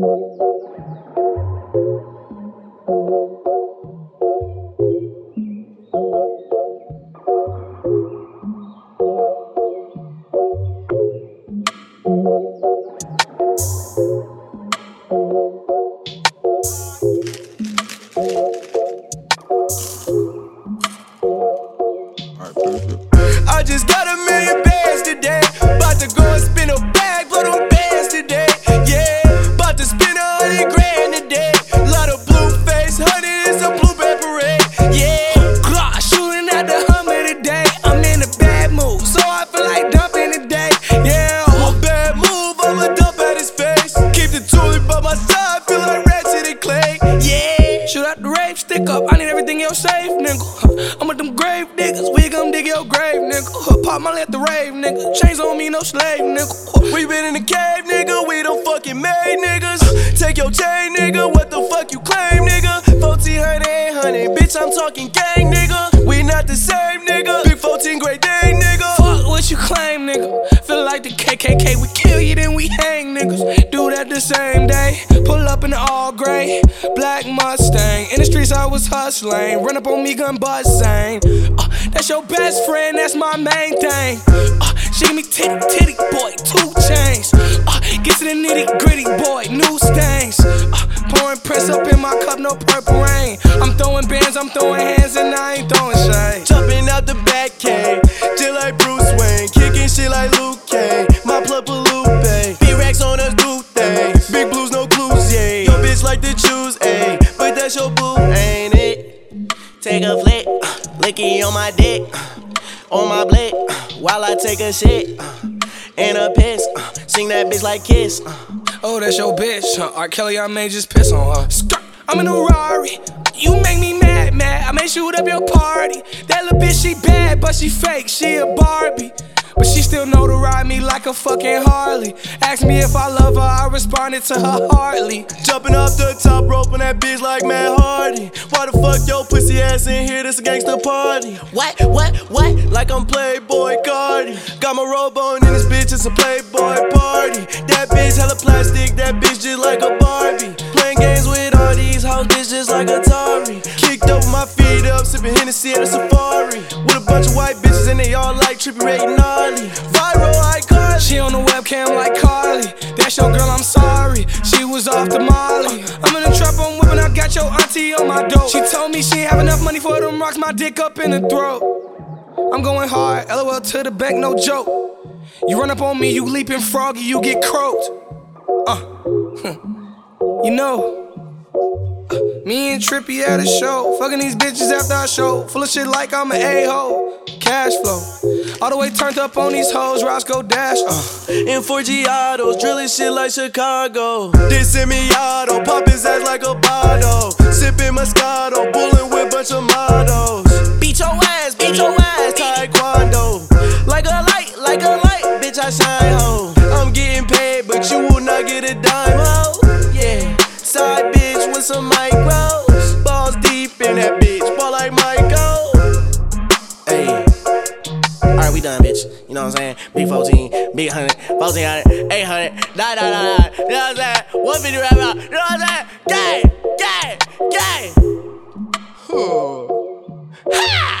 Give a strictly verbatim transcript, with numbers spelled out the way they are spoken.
I just got a million bands today. About to go and spin a bag for them bands today. Yeah, about to spin a hundred grand today. Lot of blue face, honey, it's a blueberry parade. Yeah, Glock shooting at the Hummer today. I'm in a bad mood, so I feel like dumping today. Yeah, a bad move, I'ma dump at his face. Keep the tulip by my side, feel like Ratchet and Clay. Yeah, shoot out the rave, stick up, I need everything else safe, nigga. I'm with them grave niggas, we gon' dig your grave, nigga. Pop my at the rave, nigga. Chains on me, no slave, nigga. We been in the cave, nigga. We done fucking made niggas. Take your chain, nigga. What the fuck you claim, nigga? fourteen hundred, eight hundred, bitch, I'm talking gang, nigga. We not the same, nigga. Big fourteen great day, nigga. Fuck what you claim, nigga. Feel like the K K K, we kill you, then we hang, niggas. Do that the same day. Pull up in the all gray, black Mustang. In the streets, I was hustling. Run up on me, gun buzzing. Uh, that's your best friend, that's my main thing. Uh, she give me titty, titty, boy, two chains. Uh, get to the nitty gritty, boy, new stains. Uh, pouring press up in my cup, no purple rain. I'm throwing bands, I'm throwing hands, and I ain't throwing shade. Jumping out the back cave, just like Bruce Wayne. Kicking shit like Luke Cage. My plug Lupe. Big racks on us, do things. Big blues, no clues, yeah. Your bitch like to choose, ayy. But that's your boo, ain't it? Take a flick, uh, licky on my dick, uh, on my blick, uh, while I take a shit, uh, and a piss, uh, sing that bitch like Kiss. Uh. Oh, that's your bitch, huh? R. Kelly, I may just piss on her. Skirt, I'm in a Rari, you make me mad, mad. I may shoot up your party. That little bitch, she bad, but she fake, she a Barbie. But she still know to ride me like a fucking Harley. Ask me if I love her, I responded to her hardly. Jumping off the top rope on that bitch like Matt Hardy. Why the fuck your pussy ass in here? This a gangsta party. What, what, what? Like I'm Playboy Cardi. Got my robe on in this bitch, it's a Playboy party. That bitch hella plastic, that bitch just like a Barbie. Playing games with all these hoes, bitch just like Atari. Kicked up with my feet up, sipping Hennessy at a safari. With a bunch of white bitches and they all like trippy Ray Gnarly. Viral icon. She on the webcam like Carly. That's your girl, I'm sorry. She was off the Molly. I'm in the trap, I'm whipping, I got your auntie on my dope. She told me she ain't have enough money for them rocks, my dick up in the throat. I'm going hard, L O L to the bank, no joke. You run up on me, you leaping froggy, you get croaked. Uh, you know. Me and Trippy at a show, fucking these bitches after I show. Full of shit like I'm an a-hole. Cash flow, all the way turned up on these hoes. Roscoe Dash, uh. In four G autos, drilling shit like Chicago. They send me auto, pop his ass like a bottle. Sipping Moscato, bullin' with bunch of models. Beat your ass, beat your ass, Taekwondo. Like a light, like a light, bitch I shine, ho. I'm getting paid, but you will not get a dime, ho. Yeah, side bitch with some micros. Balls deep in that bitch, ball like Michael. Hey, alright, we done, bitch. You know what I'm saying? Big fourteen, big one hundred, fourteen hundred, eight hundred, nine nine nine. You know what I'm saying? one fifty right now. You know what I'm saying? Gang, gang, gang. Ha!